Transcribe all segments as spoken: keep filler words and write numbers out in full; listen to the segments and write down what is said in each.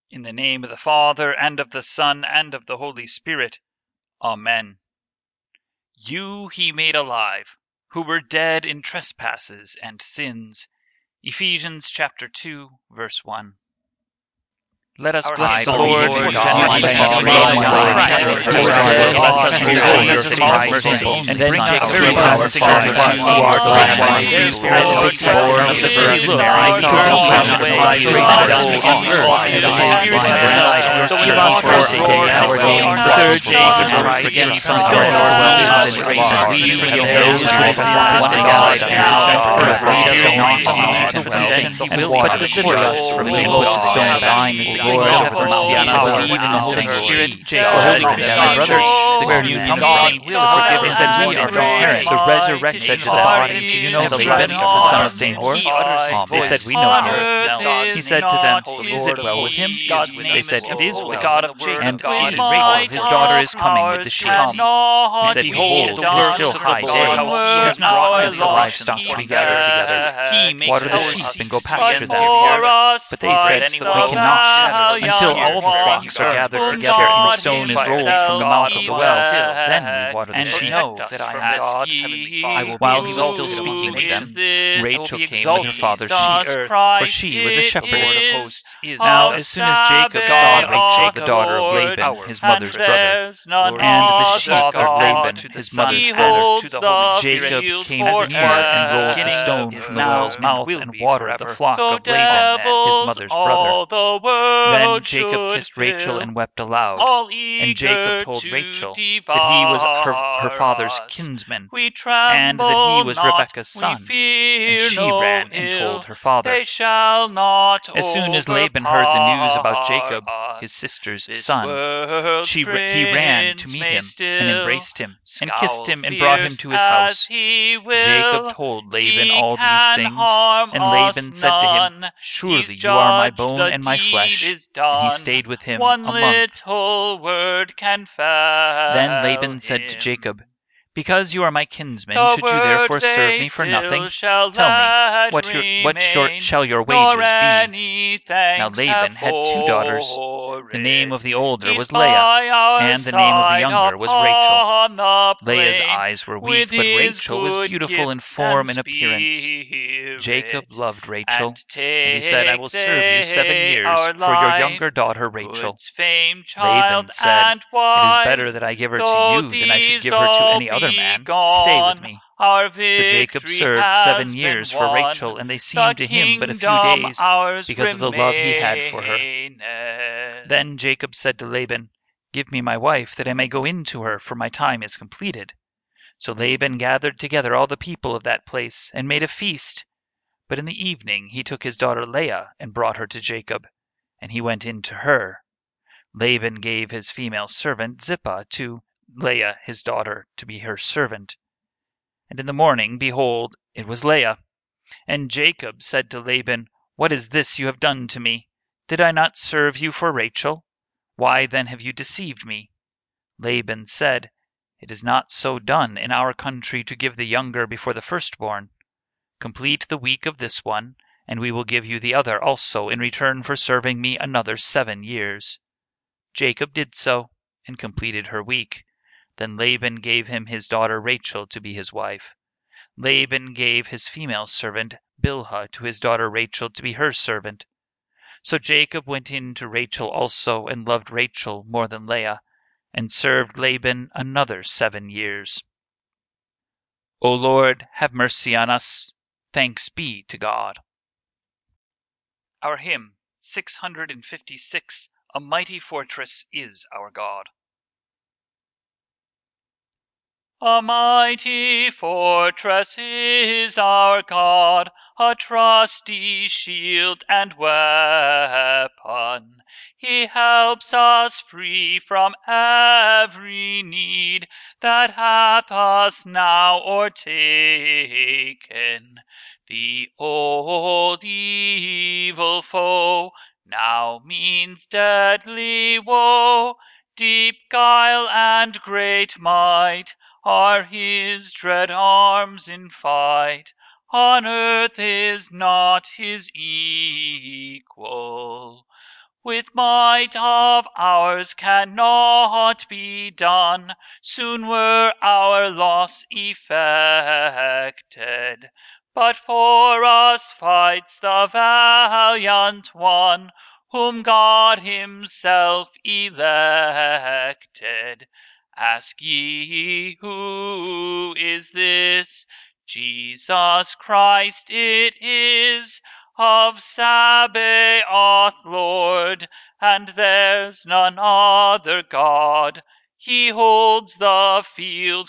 In the name of the Father, and of the Son, and of the Holy Spirit. Amen. You he made alive, who were dead in trespasses and sins. Ephesians chapter two, verse one. Let us bless the Lord. And bring us through Christ, who art alive, and Spirit of the born of the Virgin Mary, to compassion great justice on earth, and the Spirit of the Son, for us day our name, third Jesus Christ, against some dead or well, and we with those who exist one God, now first lead us not into temptation, but deliver us from evil. Stone thine is the Lord, have mercy on us, even the Holy Spirit, Jacob, our brothers, where you come from, will forgive us, and we are from parents. The resurrection of the body, do you know the Laban of the son of Nahor? They said, we know him. He said to them, is it well with him? They said, it is well. And see, Rachel, his daughter, is coming with the sheep. He said, behold, it is still high day. He has not brought us the livestock to be gathered together. Water the sheep and go pasture them. But they said, we cannot, until all the flocks are gathered together and the stone is rolled from the mouth of the well. Then we water the sheep. That I am God. I will, while he was still speaking with them, Rachel came with her father's sheep, for she was a shepherdess. Now, as soon as Jacob saw Rachel, the daughter of Laban, his mother's brother, and the sheep of Laban, his mother's brother, Jacob came near and rolled the stone from the well's mouth and watered the flock of Laban, his mother's brother. Then Jacob kissed Rachel and wept aloud. And Jacob told Rachel that he was her, her father's kinsman, and that he was Rebekah's son. And she ran and told her father. As soon as Laban heard the news about Jacob, his sister's son, she, he ran to meet him and embraced him and kissed him and brought him to his house. Jacob told Laban all these things, and Laban said to him, surely you are my bone and my flesh. And he stayed with him a month. Then Laban said to Jacob, because you are my kinsman, should you therefore serve me for nothing? Tell me, what, your, what your, shall your wages be? Now Laban had two daughters. The name of the older was Leah, and the name of the younger was Rachel. Leah's eyes were weak, but Rachel was beautiful in form and appearance. Jacob loved Rachel, and he said, I will serve you seven years for your younger daughter Rachel. Laban said, it is better that I give her to you than I should give her to any other man. Stay with me. So Jacob served seven years for Rachel, and they seemed to him but a few days because of the love he had for her. Then Jacob said to Laban, give me my wife, that I may go in to her, for my time is completed. So Laban gathered together all the people of that place and made a feast. But in the evening he took his daughter Leah and brought her to Jacob, and he went in to her. Laban gave his female servant Zippah to Leah his daughter to be her servant. And in the morning, behold, it was Leah. And Jacob said to Laban, what is this you have done to me? Did I not serve you for Rachel? Why then have you deceived me? Laban said, it is not so done in our country to give the younger before the firstborn. Complete the week of this one, and we will give you the other also in return for serving me another seven years. Jacob did so, and completed her week. Then Laban gave him his daughter Rachel to be his wife. Laban gave his female servant Bilhah to his daughter Rachel to be her servant. So Jacob went in to Rachel also, and loved Rachel more than Leah, and served Laban another seven years. O Lord, have mercy on us. Thanks be to God. Our hymn, six hundred fifty-six, A Mighty Fortress is Our God. A mighty fortress is our God, a trusty shield and weapon. He helps us free from every need that hath us now o'ertaken. The old evil foe now means deadly woe. Deep guile and great might are his dread arms in fight. On earth is not his equal. with might of ours cannot be done. Soon were our loss effected. But for us fights the valiant one, whom God himself elected. Ask ye, who is this? Jesus Christ it is, of Sabaoth Lord, and there's none other God. He holds the field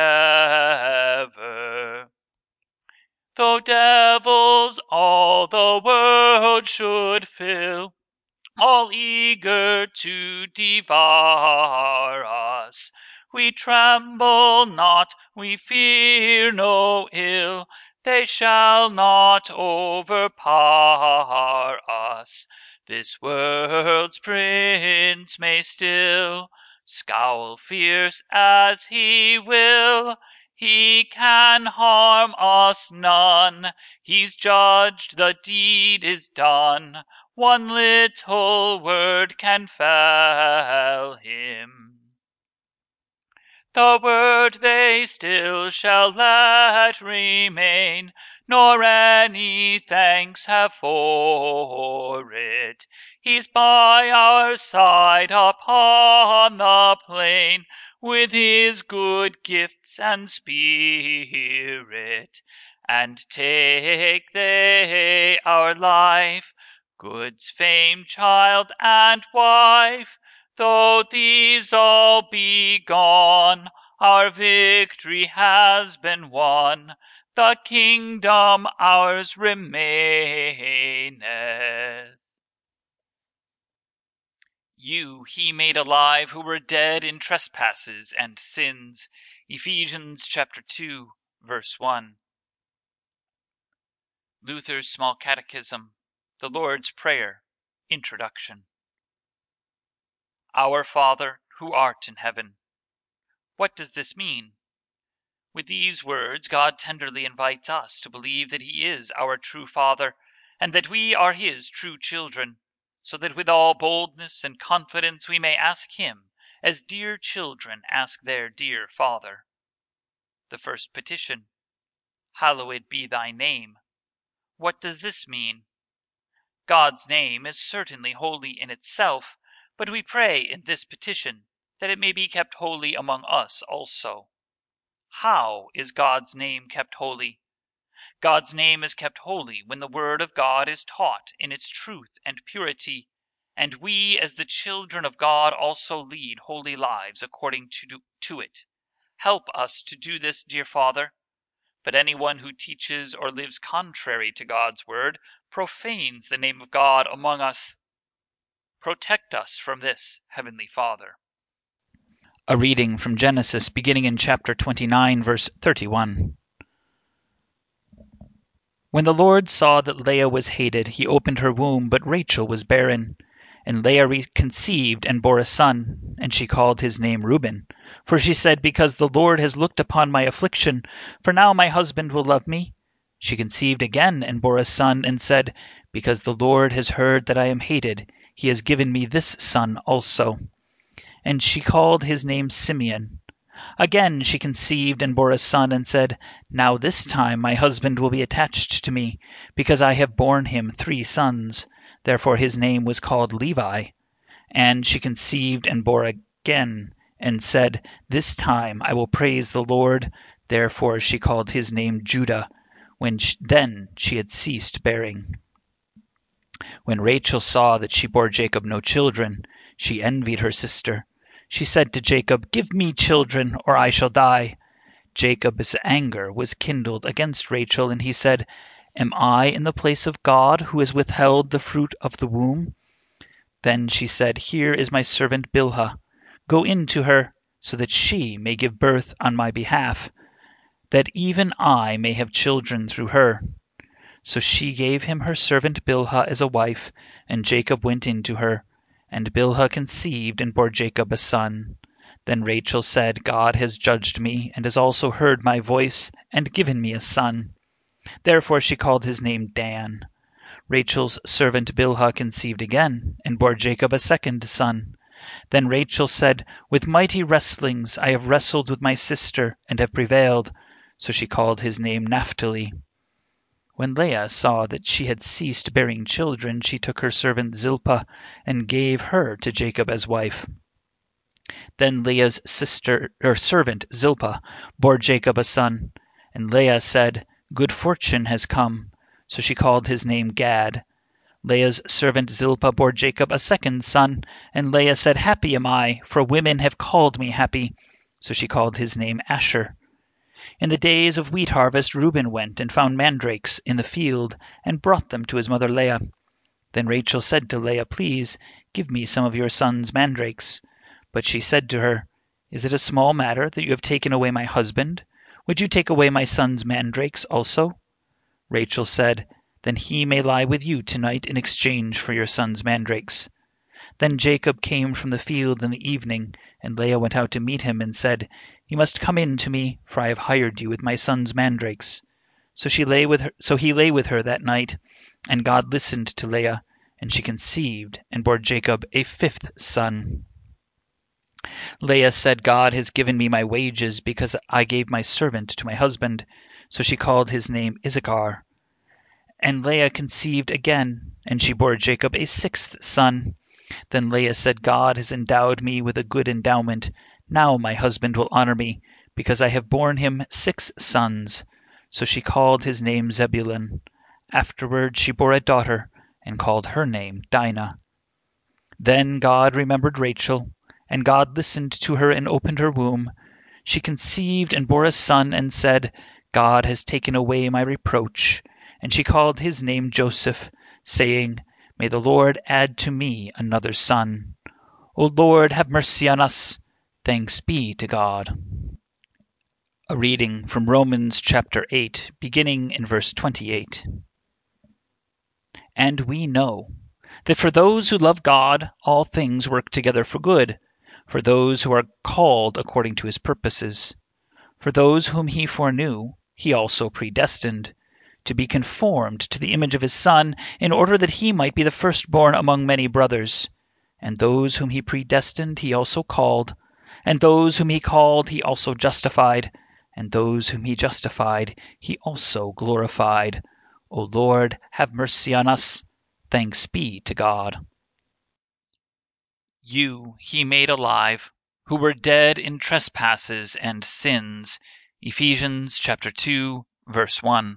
forever. Though devils all the world should fill, all eager to devour us, we tremble not, we fear no ill. They shall not overpower us. This world's prince may still scowl fierce as he will. He can harm us none. He's judged, the deed is done. One little word can fell him. The word they still shall let remain, nor any thanks have for it. He's by our side upon the plain, with his good gifts and spirit. And take they our life, goods, fame, child, and wife, though these all be gone, our victory has been won. The kingdom ours remaineth. You he made alive who were dead in trespasses and sins. Ephesians chapter two, verse one. Luther's Small Catechism, the Lord's Prayer, Introduction. Our Father, who art in heaven. What does this mean? With these words, God tenderly invites us to believe that He is our true Father, and that we are His true children, so that with all boldness and confidence we may ask Him, as dear children ask their dear Father. The first petition, Hallowed be thy name. What does this mean? God's name is certainly holy in itself, but we pray in this petition that it may be kept holy among us also. How is God's name kept holy? God's name is kept holy when the word of God is taught in its truth and purity, and we as the children of God also lead holy lives according to, do, to it. Help us to do this, dear Father. But anyone who teaches or lives contrary to God's word profanes the name of God among us. Protect us from this, Heavenly Father. A reading from Genesis beginning in chapter twenty-nine, verse thirty-one. When the Lord saw that Leah was hated, he opened her womb, but Rachel was barren. And Leah conceived and bore a son, and she called his name Reuben. For she said, Because the Lord has looked upon my affliction, for now my husband will love me. She conceived again and bore a son, and said, Because the Lord has heard that I am hated, he has given me this son also. And she called his name Simeon. Again she conceived and bore a son, and said, Now this time my husband will be attached to me, because I have borne him three sons. Therefore his name was called Levi. And she conceived and bore again, and said, This time I will praise the Lord. Therefore she called his name Judah. When she, then she had ceased bearing. When Rachel saw that she bore Jacob no children, she envied her sister. She said to Jacob, Give me children, or I shall die. Jacob's anger was kindled against Rachel, and he said, Am I in the place of God, who has withheld the fruit of the womb? Then she said, Here is my servant Bilhah. Go in to her, so that she may give birth on my behalf, that even I may have children through her. So she gave him her servant Bilhah as a wife, and Jacob went in to her. And Bilhah conceived and bore Jacob a son. Then Rachel said, God has judged me, and has also heard my voice, and given me a son. Therefore she called his name Dan. Rachel's servant Bilhah conceived again, and bore Jacob a second son. Then Rachel said, With mighty wrestlings I have wrestled with my sister, and have prevailed. So she called his name Naphtali. When Leah saw that she had ceased bearing children, she took her servant Zilpah, and gave her to Jacob as wife. Then Leah's sister or servant Zilpah bore Jacob a son, and Leah said, Good fortune has come. So she called his name Gad. Leah's servant Zilpah bore Jacob a second son, and Leah said, Happy am I, for women have called me happy. So she called his name Asher. In the days of wheat harvest Reuben went and found mandrakes in the field, and brought them to his mother Leah. Then Rachel said to Leah, Please, give me some of your son's mandrakes. But she said to her, Is it a small matter that you have taken away my husband? Would you take away my son's mandrakes also? Rachel said, Then he may lie with you tonight in exchange for your son's mandrakes. Then Jacob came from the field in the evening, and Leah went out to meet him and said, You must come in to me, for I have hired you with my son's mandrakes. So she lay with her, so he lay with her that night, and God listened to Leah, and she conceived and bore Jacob a fifth son. Leah said, God has given me my wages because I gave my servant to my husband. So she called his name Issachar. And Leah conceived again, and she bore Jacob a sixth son. Then Leah said, God has endowed me with a good endowment. Now my husband will honor me, because I have borne him six sons. So she called his name Zebulun. Afterward she bore a daughter, and called her name Dinah. Then God remembered Rachel, and God listened to her and opened her womb. She conceived and bore a son, and said, God has taken away my reproach. And she called his name Joseph, saying, May the Lord add to me another son. O Lord, have mercy on us. Thanks be to God. A reading from Romans chapter eight, beginning in verse twenty-eight. And we know that for those who love God, all things work together for good, for those who are called according to his purposes. For those whom he foreknew, he also predestined, to be conformed to the image of his Son, in order that he might be the firstborn among many brothers. And those whom he predestined he also called, and those whom he called he also justified, and those whom he justified he also glorified. O Lord, have mercy on us. Thanks be to God. You he made alive, who were dead in trespasses and sins. Ephesians chapter two, verse one.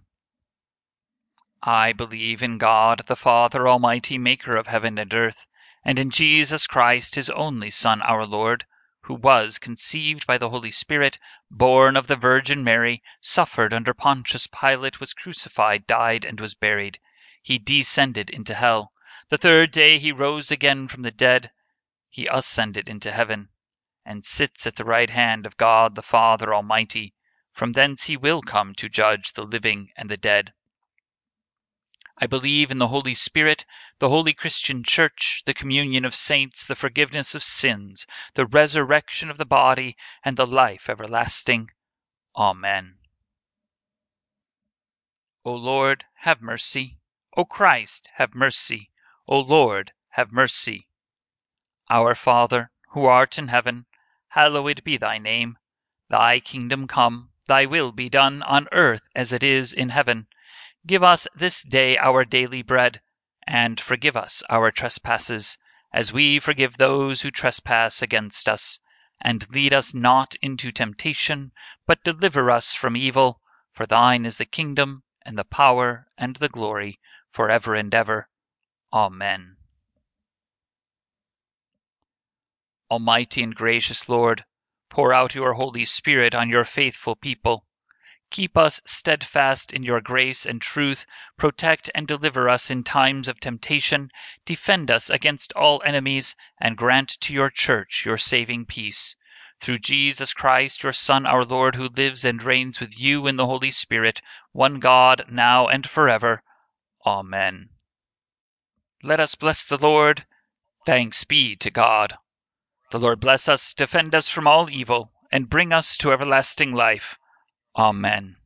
I believe in God, the Father Almighty, maker of heaven and earth, and in Jesus Christ, his only Son, our Lord, who was conceived by the Holy Spirit, born of the Virgin Mary, suffered under Pontius Pilate, was crucified, died, and was buried. He descended into hell. The third day he rose again from the dead. He ascended into heaven, and sits at the right hand of God the Father Almighty. From thence he will come to judge the living and the dead. I believe in the Holy Spirit, the holy Christian Church, the communion of saints, the forgiveness of sins, the resurrection of the body, and the life everlasting. Amen. O Lord, have mercy. O Christ, have mercy. O Lord, have mercy. Our Father, who art in heaven, hallowed be thy name. Thy kingdom come, thy will be done on earth as it is in heaven. Give us this day our daily bread, and forgive us our trespasses, as we forgive those who trespass against us. And lead us not into temptation, but deliver us from evil. For thine is the kingdom, and the power, and the glory, forever and ever. Amen. Almighty and gracious Lord, pour out your Holy Spirit on your faithful people. Keep us steadfast in your grace and truth. Protect and deliver us in times of temptation. Defend us against all enemies, and grant to your church your saving peace. Through Jesus Christ, your Son, our Lord, who lives and reigns with you in the Holy Spirit, one God, now and forever. Amen. Let us bless the Lord. Thanks be to God. The Lord bless us, defend us from all evil, and bring us to everlasting life. Amen.